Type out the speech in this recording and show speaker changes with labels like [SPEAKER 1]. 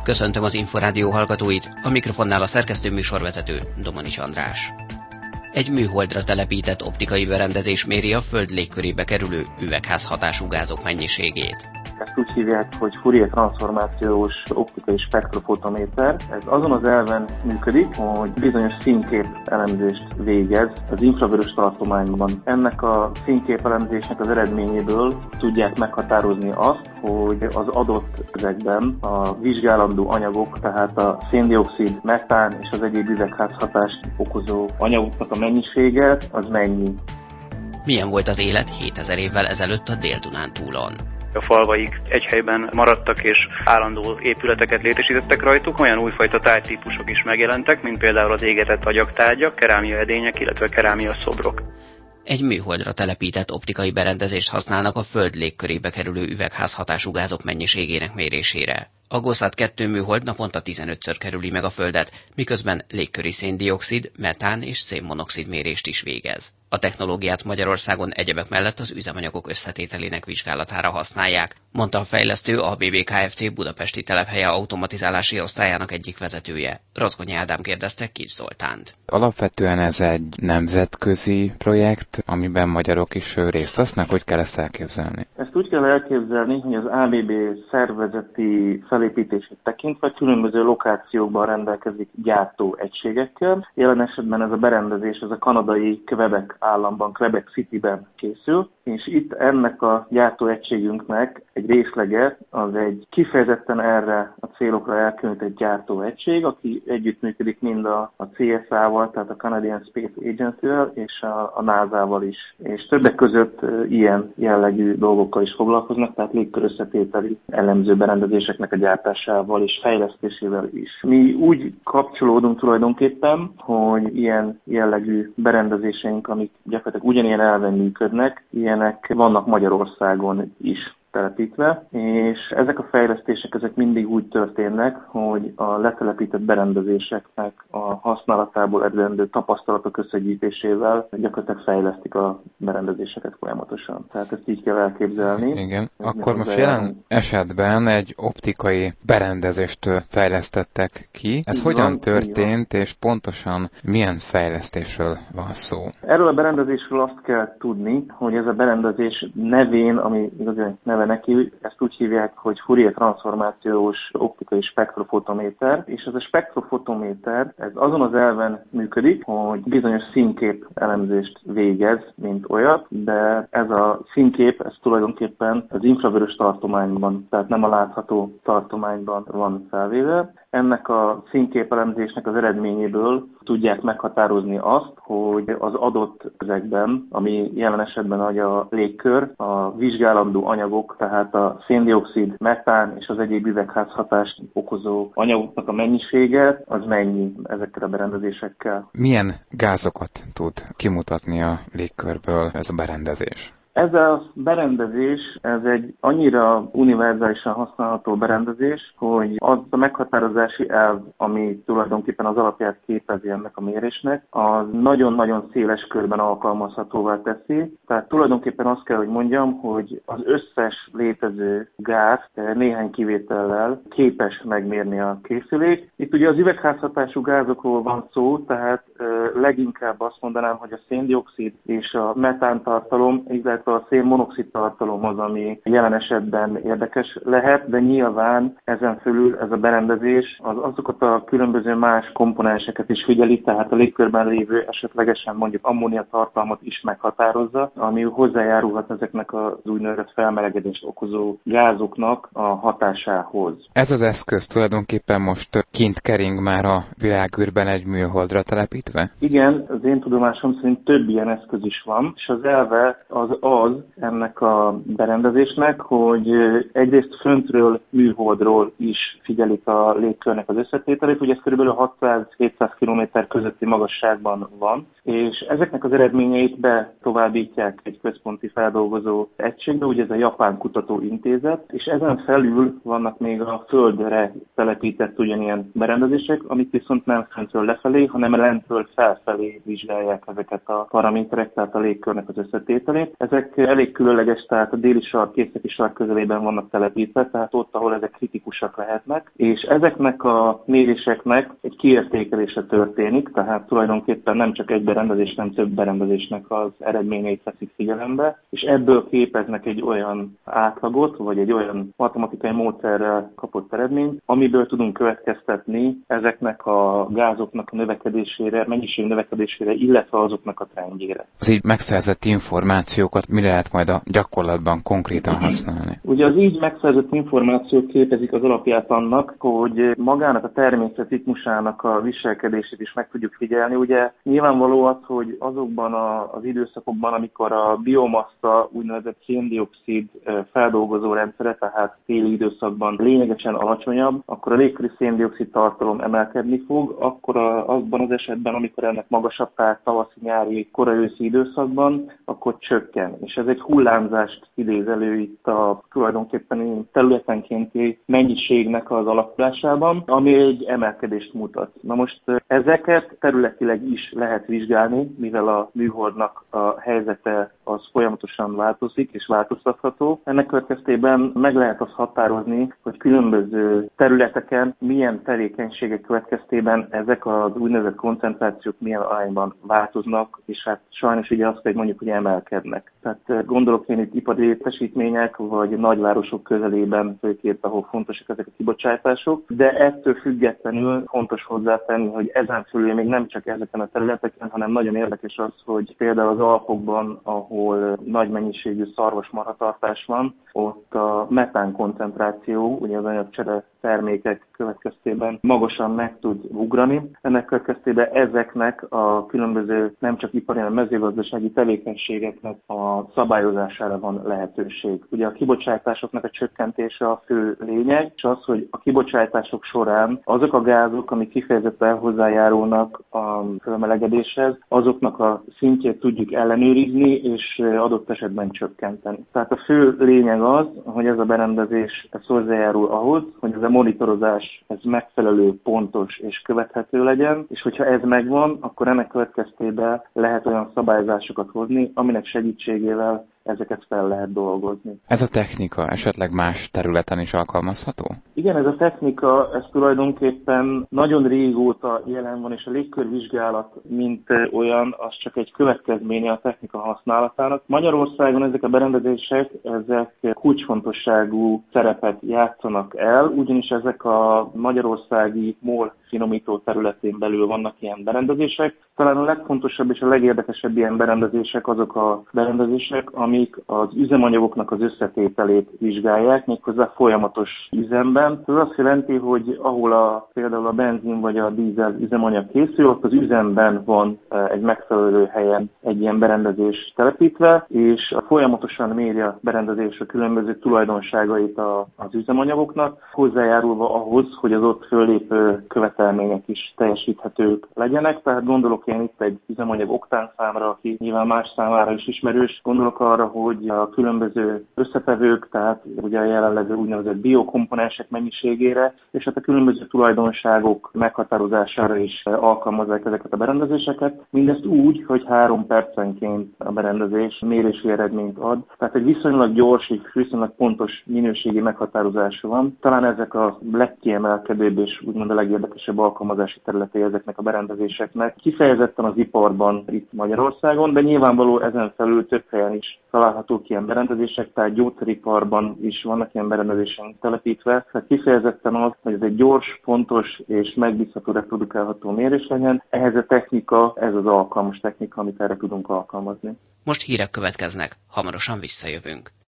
[SPEAKER 1] Köszöntöm az Inforádió hallgatóit, a mikrofonnál a szerkesztő műsorvezető Domanics András. Egy műholdra telepített optikai berendezés méri a Föld légkörébe kerülő üvegházhatású gázok mennyiségét.
[SPEAKER 2] Ezt úgy hívják, hogy Fourier-transzformációs optikai spektrofotométer. Ez azon az elven működik, hogy bizonyos színkép elemzést végez az infravörös tartományban. Ennek a színkép elemzésnek az eredményéből tudják meghatározni azt, hogy az adott közegben a vizsgálandó anyagok, tehát a szén-dioxid, metán és az egyéb üvegházhatást okozó anyagoknak a mennyisége az mennyi.
[SPEAKER 1] Milyen volt az élet 7000 évvel ezelőtt a Dél-Dunántúlon?
[SPEAKER 3] A falvaik egy helyben maradtak és állandó épületeket létesítettek rajtuk, olyan újfajta tárgytípusok is megjelentek, mint például az égetett agyagtárgyak, kerámia edények, illetve kerámia szobrok.
[SPEAKER 1] Egy műholdra telepített optikai berendezést használnak a Föld légkörébe kerülő üvegházhatású gázok mennyiségének mérésére. A GOSAT 2 műhold naponta 15-ször kerüli meg a Földet, miközben légköri szén-dioxid, metán és szénmonoxid mérést is végez. A technológiát Magyarországon egyebek mellett az üzemanyagok összetételének vizsgálatára használják, mondta a fejlesztő ABB Kft. Budapesti telephelye automatizálási osztályának egyik vezetője. Rozgonyi Ádám kérdezte Kics Zoltánt.
[SPEAKER 4] Alapvetően ez egy nemzetközi projekt, amiben magyarok is részt vesznek, hogy kell ezt elképzelni?
[SPEAKER 2] Ezt úgy kell elképzelni, hogy az ABB szervezeti felépítését tekintve különböző lokációkban rendelkezik gyártó egységekkel. Jelen esetben ez a berendezés ez a kanadai Quebec államban, Quebec Cityben készül, és itt ennek a gyártóegységünknek egy részlege az egy kifejezetten erre a célokra elkülönített gyártóegység, aki együttműködik mind a CSA-val, tehát a Canadian Space Agency-vel és a NASA-val is. És többek között ilyen jellegű dolgokkal is foglalkoznak, tehát légkörösszetételi elemző berendezéseknek a gyártásával és fejlesztésével is. Mi úgy kapcsolódunk tulajdonképpen, hogy ilyen jellegű berendezéseink, amik gyakorlatilag ugyanilyen elven működnek, ilyenek vannak Magyarországon is telepítve, és ezek a fejlesztések ezek mindig úgy történnek, hogy a letelepített berendezéseknek a használatából eredendő tapasztalatok összegyűjtésével gyakorlatilag fejlesztik a berendezéseket folyamatosan. Tehát ezt így kell elképzelni.
[SPEAKER 4] Igen. Akkor most jelen esetben egy optikai berendezést fejlesztettek ki. Ez hogyan történt, és pontosan milyen fejlesztésről van szó?
[SPEAKER 2] Erről a berendezésről azt kell tudni, hogy ez a berendezés nevén, ami igazán neki, ezt úgy hívják, hogy Fourier-transzformációs optikai spektrofotométer, és ez a spektrofotométer ez azon az elven működik, hogy bizonyos színkép elemzést végez, mint olyat, de ez a színkép ez tulajdonképpen az infravörös tartományban, tehát nem a látható tartományban van felvéve. Ennek a színképelemzésnek az eredményéből tudják meghatározni azt, hogy az adott közegben, ami jelen esetben a légkör, a vizsgálandó anyagok, tehát a szén-dioxid, metán és az egyéb üvegházhatást okozó anyagoknak a mennyisége, az mennyi ezekkel a berendezésekkel.
[SPEAKER 4] Milyen gázokat tud kimutatni a légkörből ez a berendezés?
[SPEAKER 2] Ez a berendezés, ez egy annyira univerzálisan használható berendezés, hogy az a meghatározási elv, ami tulajdonképpen az alapját képezi ennek a mérésnek, az nagyon-nagyon széles körben alkalmazhatóvá teszi. Tehát tulajdonképpen azt kell, hogy mondjam, hogy az összes létező gáz néhány kivétellel képes megmérni a készülék. Itt ugye az üvegházhatású gázokról van szó, tehát leginkább azt mondanám, hogy a szén-dioxid és a metán tartalom, illetve a szénmonoxid tartalom az, ami jelen esetben érdekes lehet, de nyilván ezen fölül ez a berendezés azokat a különböző más komponenseket is figyeli, tehát a légkörben lévő esetlegesen mondjuk ammónia tartalmat is meghatározza, ami hozzájárulhat ezeknek az úgynevezett felmelegedést okozó gázoknak a hatásához.
[SPEAKER 4] Ez az eszköz tulajdonképpen most kint kering már a világűrben egy műholdra telepítve?
[SPEAKER 2] Igen, az én tudomásom szerint több ilyen eszköz is van, és az elve az ennek a berendezésnek, hogy egyrészt föntről, műholdról is figyelik a légkörnek az összetételét, ugye ez kb. 600-700 km közötti magasságban van, és ezeknek az eredményeit betovábbítják egy központi feldolgozó egységbe, ugye ez a Japán Kutatóintézet, és ezen felül vannak még a földre telepített ugyanilyen berendezések, amik viszont nem föntről lefelé, hanem lentről fel felfelé vizsgálják ezeket a paraméterek, tehát a légkörnek az összetételét. Ezek elég különleges, tehát a déli sark, északi sark közelében vannak telepítve, tehát ott, ahol ezek kritikusak lehetnek, és ezeknek a méréseknek egy kiértékelése történik, tehát tulajdonképpen nem csak egy berendezés, nem több berendezésnek az eredményeit veszik figyelembe, és ebből képeznek egy olyan átlagot, vagy egy olyan matematikai módszerrel kapott eredményt, amiből tudunk következtetni ezeknek a gázoknak a növekedésére, mennyiség növekedésére, illetve azoknak a trendjére.
[SPEAKER 4] Az így megszerzett információkat mire lehet majd a gyakorlatban konkrétan használni?
[SPEAKER 2] Ugye az így megszerzett információk képezik az alapját annak, hogy magának a természet ritmusának a viselkedését is meg tudjuk figyelni. Ugye nyilvánvaló az, hogy azokban az időszakokban, amikor a biomassa úgynevezett szén-dioxid feldolgozó rendszere, tehát téli időszakban lényegesen alacsonyabb, akkor a légköri szén-dioxid tartalom emelkedni fog, akkor azban az esetben, amikor ennek magasabb, tehát tavaszi, nyári, korai őszi időszakban, akkor csökken. És ez egy hullámzást idéz elő itt a tulajdonképpen területenkénti mennyiségnek az alakulásában, ami egy emelkedést mutat. Na most ezeket területileg is lehet vizsgálni, mivel a műholdnak a helyzete az folyamatosan változik és változtatható. Ennek következtében meg lehet azt határozni, hogy különböző területeken milyen tevékenységek következtében ezek az úgynevezett koncentrációk milyen arányban változnak, és hát sajnos ugye azt, hogy mondjuk, hogy emelkednek. Tehát gondolok én itt ipari létesítmények, vagy nagyvárosok közelében, főként, ahol fontosak ezek a kibocsátások, de ettől függetlenül fontos hozzátenni, hogy ezen fölül még nem csak ezeken a területeken, hanem nagyon érdekes az, hogy például az Alpokban, ahol nagy mennyiségű szarvasmarhatartás van, ott a metán koncentráció, ugye az anyagcsere termékek következtében magasan meg tud ugrani. Ennek következtében ezeknek a különböző nem csak ipari, hanem mezőgazdasági tevékenységeknek a szabályozására van lehetőség. Ugye a kibocsátásoknak a csökkentése a fő lényeg, és az, hogy a kibocsátások során azok a gázok, amik kifejezetten hozzájárulnak a felmelegedéshez, azoknak a szintjét tudjuk ellenőrizni, és adott esetben csökkenteni. Tehát a fő lényeg az, hogy ez a berendezés hozzájárul ahhoz, hogy ez a monitorozás ez megfelelő, pontos és követhető legyen, és hogyha ez megvan, akkor ennek következtében lehet olyan szabályozásokat hozni, aminek segítségével ezeket fel lehet dolgozni.
[SPEAKER 4] Ez a technika esetleg más területen is alkalmazható?
[SPEAKER 2] Igen, ez a technika, ez tulajdonképpen nagyon régóta jelen van, és a légkörvizsgálat, mint olyan, az csak egy következménye a technika használatának. Magyarországon ezek a berendezések, ezek kulcsfontosságú szerepet játszanak el, ugyanis ezek a magyarországi MOL finomító területén belül vannak ilyen berendezések. Talán a legfontosabb és a legérdekesebb ilyen berendezések azok a berendezések, amik az üzemanyagoknak az összetételét vizsgálják, méghozzá folyamatos üzemben. Ez azt jelenti, hogy ahol például a benzin vagy a dízel üzemanyag készül, ott az üzemben van egy megfelelő helyen egy ilyen berendezés telepítve, és folyamatosan méri a berendezés a különböző tulajdonságait az üzemanyagoknak, hozzájárulva ahhoz, hogy az ott föllépő követelmények is teljesíthetők legyenek. Tehát gondolok én itt egy üzemanyag oktánszámra, aki nyilván más számára is ismerős. Gondolok arra, hogy a különböző összetevők, tehát ugye a jelenlevő úgynevezett biokomponensek mennyiségére, és hát a különböző tulajdonságok meghatározására is alkalmazzák ezeket a berendezéseket. Mindezt úgy, hogy 3 percenként a berendezés mérési eredményt ad. Tehát egy viszonylag gyors és viszonylag pontos minőségi meghatározása van. Talán ezek a legkiemelkedőbb és úgymond a legérdekesebb alkalmazási területei ezeknek a berendezéseknek. Kifejezetten az iparban itt Magyarországon, de nyilvánvaló ezen felül több helyen is találhatók ilyen berendezések, tehát gyógyszeriparban is vannak ilyen berendezések telepítve. Tehát kifejezetten az, hogy ez egy gyors, pontos és megbízható reprodukálható mérés legyen. Ehhez a technika, ez az alkalmas technika, amit erre tudunk alkalmazni.
[SPEAKER 1] Most hírek következnek, hamarosan visszajövünk.